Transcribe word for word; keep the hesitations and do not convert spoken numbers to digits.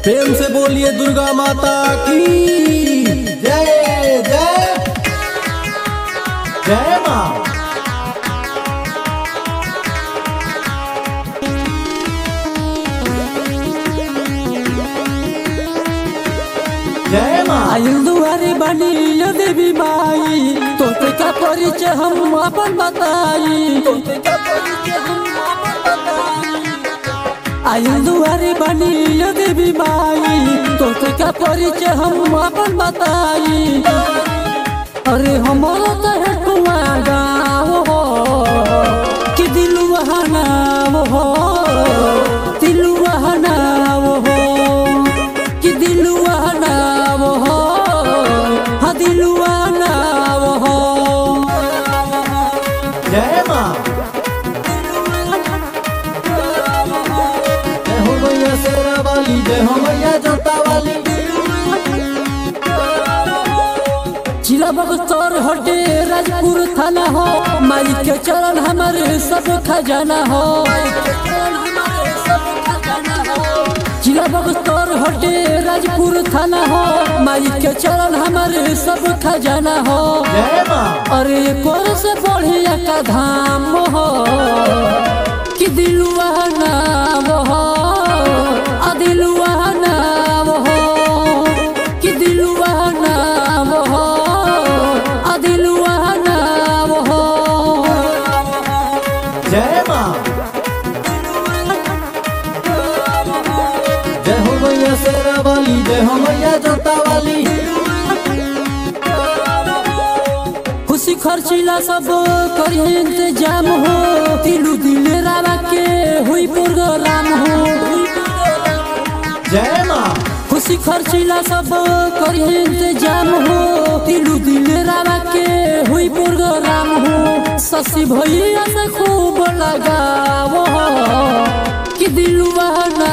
प्रेम से बोलिए दुर्गा माता की जय जय जय माँ। जय माँ। आयल दुआरे बनी देवी माई तोते का परिचय हम अपन बताई तोते का परिचय हम अपन बताई। आयल दुआरे बनी देवी माई तोते का परिचय हम अपन बताई। अरे हमारा तो है कुआ गाँव हो कि दिलवा नाम हो दिलवा नाम हो कि दिलवा नाम हो हाँ दिलवा नाम हो। जय माँ। जय हो मैया शेरा वाली, जय हो मैया जोता वाली। जिला बक्सर हटे राजपुर थाना हो माई के चरण हमारे सब खजाना हो। जिला बक्सर हटे राजपुर थाना हो माई के चरण हमारे सब खजाना हो। जय माँ। अरे कोर से बढ़िया का धाम हो कि दिलवा नाम हो आ दिलवा नाम हो कि दिलवा नाम हो आ दिलवा नाम हो। जय माँ। जय हो मैया शेरा वाली, जय हो मैया जोता वाली। खुशी खर्चीला सब करिए इंतजाम हो दिलू दिले रावा के हुई प्रोग्राम हो। जय माँ। खुशी खर्चीला सब करिए इंतजाम हो दिलू दिले रावा के हुई प्रोग्राम हो। शशि भैया से खूब लगाओ कि दिलवा